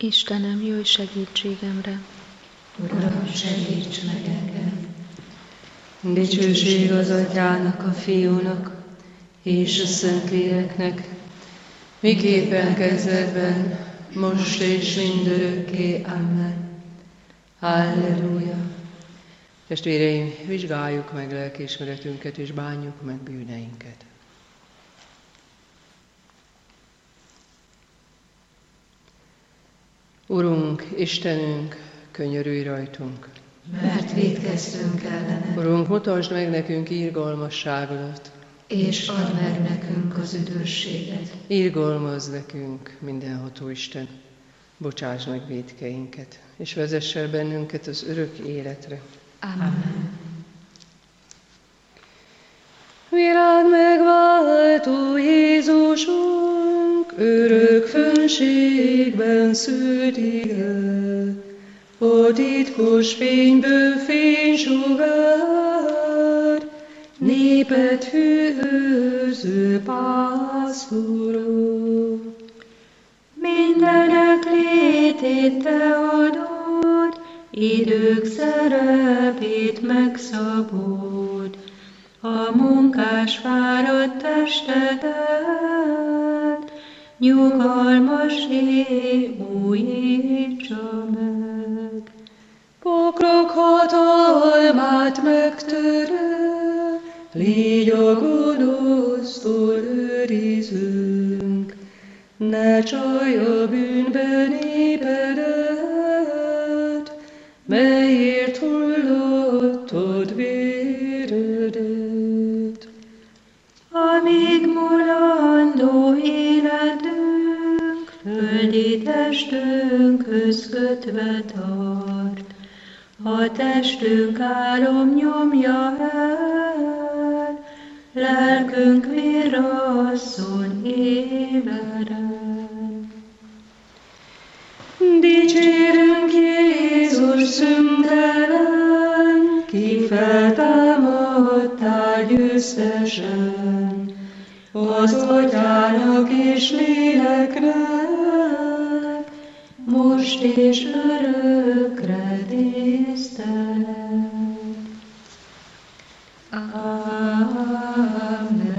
Istenem, jöjj segítségemre! Uram, segíts meg engem! Dicsőség az Atyának, a Fiúnak és a Szentléleknek, miképpen kezdetben, most és mindörökké. Amen. Halleluja! Testvéreim, vizsgáljuk meg lelkiismeretünket és bánjuk meg bűneinket. Urunk, Istenünk, könyörülj rajtunk! Mert vétkeztünk ellene. Urunk, mutasd meg nekünk irgalmasságodat, és add meg nekünk az üdvösséget. Irgalmazz nekünk, mindenható Isten, bocsáss meg vétkeinket, és vezess el bennünket az örök életre. Amen. Világ megváltó Jézusunk, örök fönségben szült ige, a titkos fényből fénysugár, népet hűőrző pásztoró. Mindenek létét te adod, idők szerepét megszabod, a munkás fáradt testedet, nyugalmassé újítsa meg. Pokrok hatalmát megtörő, légy a gonosztól őrizünk, ne csalj a bűnbe népedet, melyért hullottad véredet. Amíg mulandó életünk, földi testünkhöz kötve tart, a testünk álom nyomja el, lelkünk virrasszon éberen. Dicsérünk Jézus szüntelen, ki feltámadtál győztesen, az Atyának és Léleknek, most és örökre tisztelet. Amen.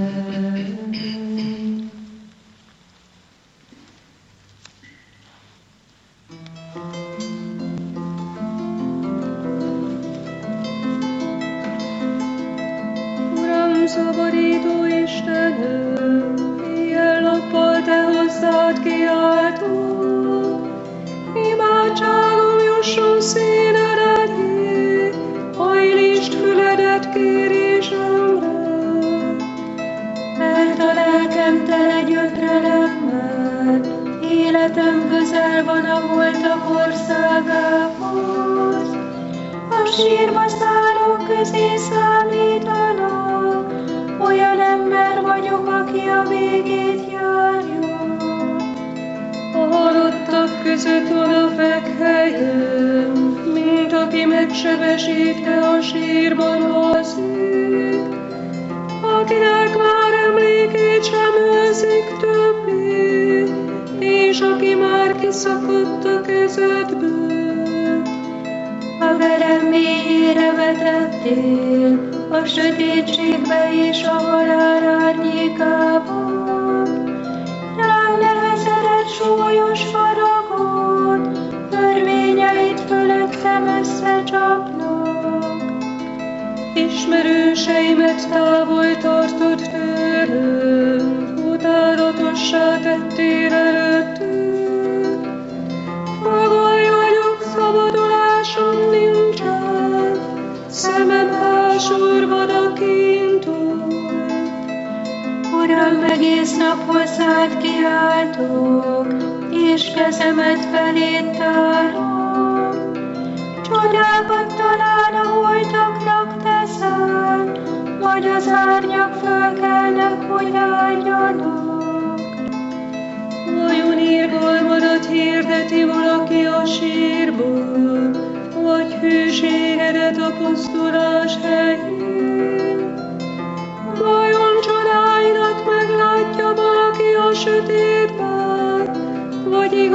Uram, szabadító Istenem, éjjel-nappal te hozzád kiáltok, imádságom jusson színedetté, hajlítsd füledet kérésemre. Mert a lelkem tele gyötrelemmel, életem közel van a holtak országához. A sírba szállók közé számítanak, olyan ember vagyok, aki a végét járja. A halottak között oda fekhelyem, mint aki megsebesítve a sírban alszik, akinek már emlékét sem őrzik többé, és aki már kiszakadt a kezedből. A verem mélyére vetettél, a sötétségbe és a halál árnyékában. Rám nehezedett súlyos faragot, törvényeit fölöttem összecsapnak. Ismerőseimet távol tartod tőlem, utálatossá tettél előttük. Fogoly vagyok, szabadulásom nincsen, szemem elsurvad a kínton. Uram, egész nap hozzád kiáltok, és kezemet feléd tárom. Csodákat talán a holtaknak teszel, vagy az árnyak fölkelnek, hogy áldjanak. Vajon irgalmadat hirdeti valaki a sírból, vagy hűségedet a pusztulás helyén? Vajon csodáidat meglátja valaki a sötétben, vagy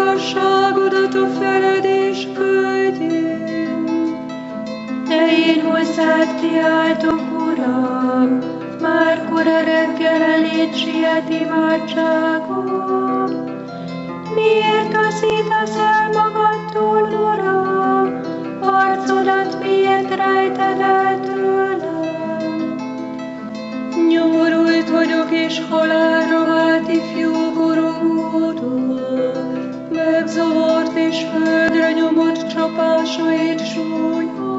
igazságodat a feledés földjén. De én hozzád kiáltok, Uram, már kora reggelen itt siet imádságom. Miért taszítasz el magadtól, Uram? Arcodat miért rejted el tőlem? Nyomorult vagyok és halálra vált ifjúkoromódon, megzavart és földre nyomott csapásait súlya.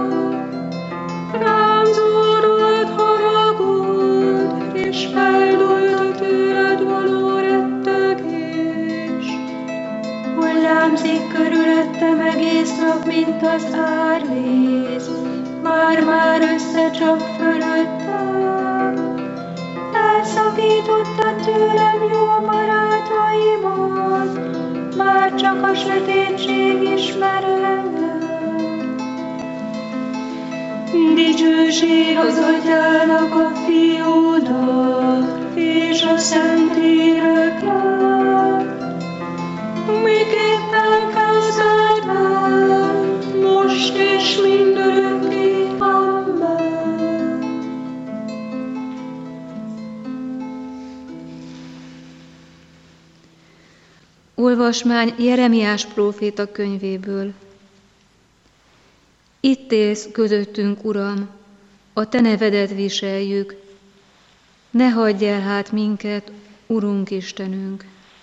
Rám zúdult haragod, és feldúlt a tőled való rettegés. Hullámzik körülöttem egész nap, mint az árvíz, már-már összecsap fölöttem. Elszakítottad tőlem jó barátaimat, már csak a sötétség ismer engem. Dicsőség az Atyának, a Fiúnak, és a Szentléleknek, miképpen kezdetben, most és mindörökké. Amen. Olvasmány Jeremiás próféta könyvéből. Itt élsz közöttünk, Uram, a te nevedet viseljük, ne hagyj el hát minket, Urunk Istenünk.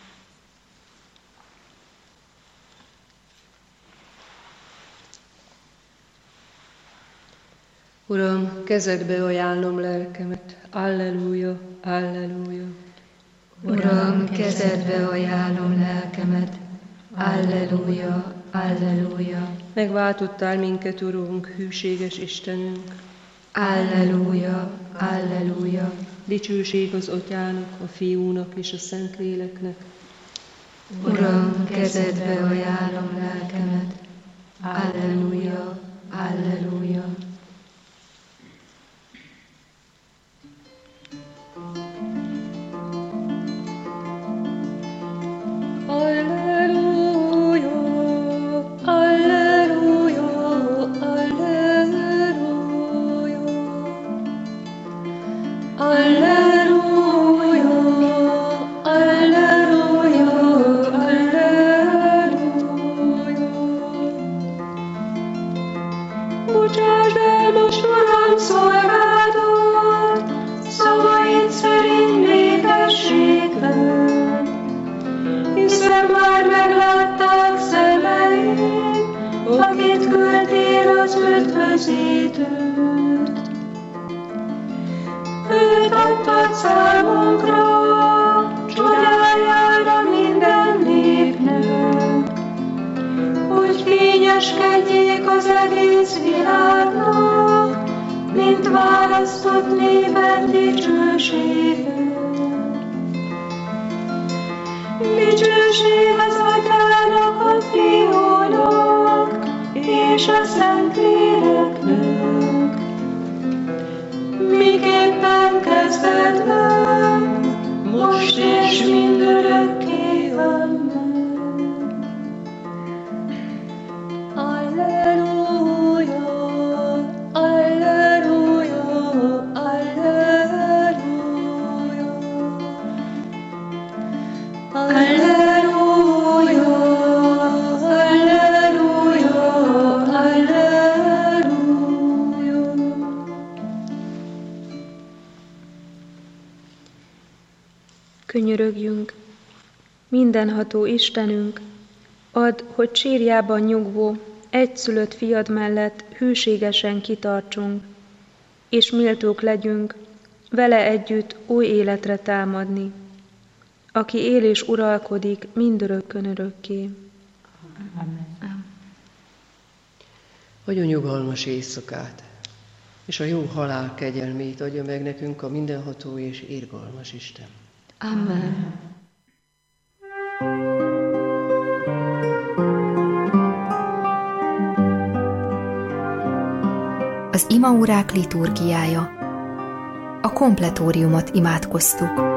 Uram, kezedbe ajánlom lelkemet. Alleluja, alleluja. Uram, kezedbe ajánlom lelkemet. Alleluja, alleluja. Megváltottál minket, Urunk, hűséges Istenünk. Alleluja, alleluja. Dicsőség az Atyának, a Fiúnak és a Szentléleknek. Uram, kezedbe ajánlom lelkemet. Alleluja, alleluja. Bocsásd el most, Uram, szolgádat, szavaid szerint népességben, hiszen már meglátták szemeim, akit küldtél az üdvözítőt. Őt adtad számunkra, csodájára minden népnek, hogy fényeskedjék az egész világnak, mint választott néped dicsősége. Dicsőség az Atyának, a Fiúnak és a Szentléleknek, miképpen kezdetben, most és mindörökké. Amen. Alleluja, alleluja, alleluja. Alleluja, alleluja, alleluja. Könyörögjünk, mindenható Istenünk, add, hogy sírjában nyugvó, egyszülött fiad mellett hűségesen kitartsunk, és méltók legyünk vele együtt új életre támadni, aki él és uralkodik mindörökkön örökké. Amen. Adjon nyugalmas éjszakát, és a jó halál kegyelmét adja meg nekünk a mindenható és irgalmas Isten. Amen. Az imaórák liturgiája. A kompletóriumot imádkoztuk.